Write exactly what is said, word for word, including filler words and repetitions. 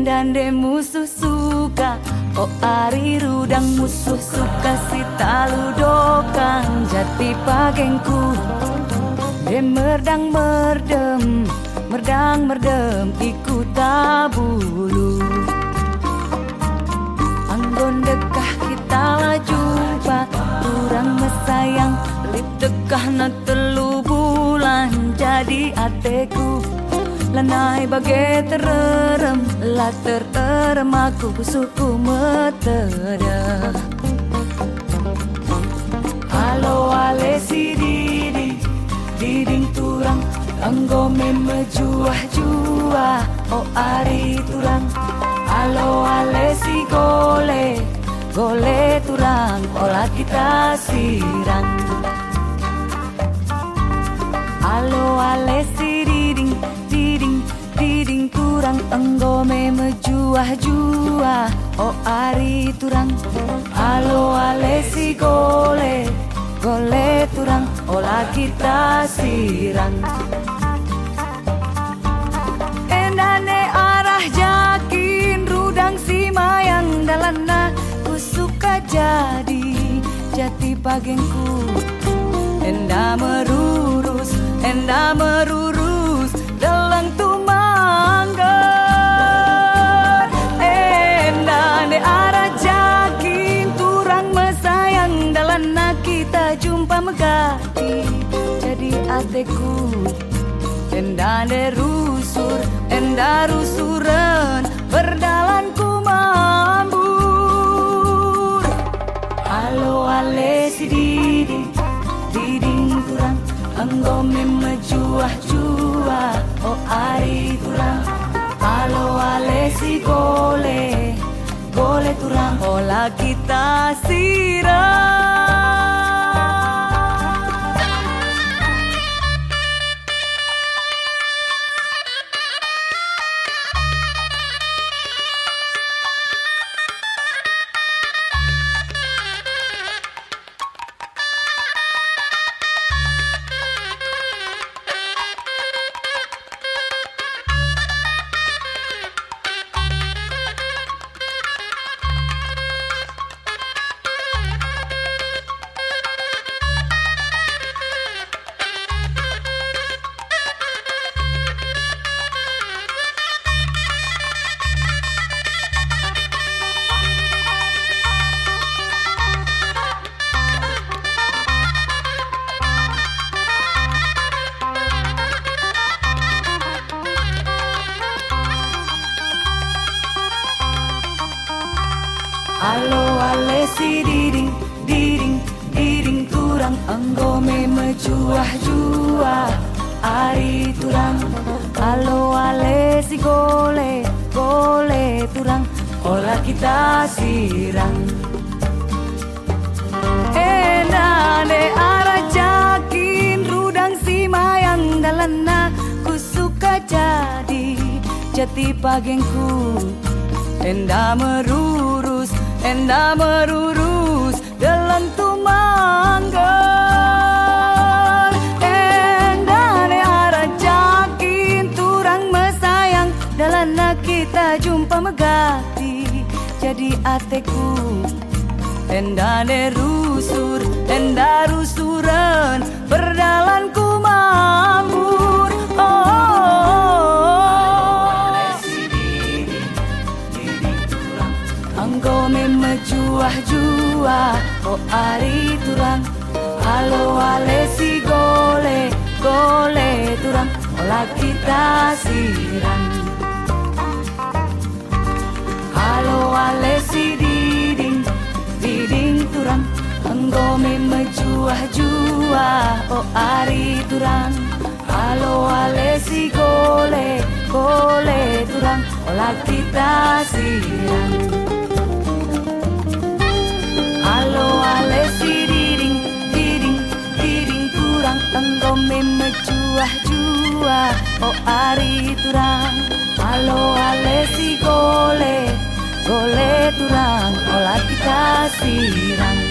Endande musuh suka oh ari rudang musuh suka si talu dokang jati pagengku de merdang merdem merdang merdem ikut tabulu anggon dekah kita lah jumpa kurang mesayang lip dekah na telu bulan jadi ateku lanai bagai tererem lah tererem aku busuku metera halo ale si diding diding turang anggo meme juah juah oh ari turang halo ale si gole gole turang olah kita sirang halo ale si diding diding diding turang enggo meme juah juah oh ari turang halo ale si gole gole turang olah kita sirang endane arah jakin rudang si mayang dalana ku suka jadi jati pagengku enda merurus enda merurus dalang tumanggar endane arah jakin turang mesayang dalana kita jumpa megati jadi ateku endane rusur enda rusuran berdalanku mambur halo ale si diding diding turang anggo meme juah juah oh ari turang halo ale si gole gole turang olah kita sirang halo ale si diding diding diding turang enggo meme juah juah ari turang halo ale si gole gole turang olah kita sirang endane arah jakin rudang si mayang dalana ku suka jadi jati pagengku enda merurus enda merurus dalam tumanggar endane arah jakin turang mesayang dalana kita jumpa megati jadi ateku endane rusur enda rusuran berdalanku mambur oh, oh, oh. Anggo meme juah juah oh ari turang halo ale si gole gole turang olah kita sirang halo ale si diding diding turang enggo meme juah juah oh ari turang halo ale si gole gole turang olah kita sirang halo ale si diding diding diding turang enggo meme juah juah oh ari turang halo ale si gole gole turang olah kita sirang